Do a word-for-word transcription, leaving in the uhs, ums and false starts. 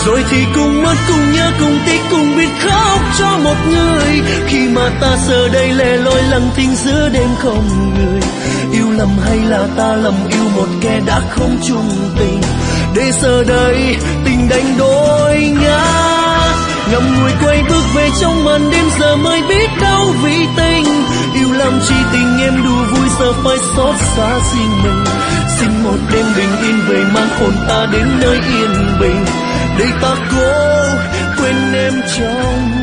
Rồi thì cùng mất, cùng nhớ, cùng tiếc, cùng biết khóc cho một người. Khi mà ta giờ đây lẻ loi lặng thinh giữa đêm không người. Yêu lầm hay là ta lầm yêu một kẻ đã không chung tình, để giờ đây tình đánh đôi ngã. Ngậm ngùi quay bước về trong màn đêm, giờ mới biết đau vì tình. Yêu làm chi tình em đủ vui, giờ phải xót xa riêng mình. Xin một đêm bình yên về mang hồn ta đến nơi yên bình, để ta cố quên em trong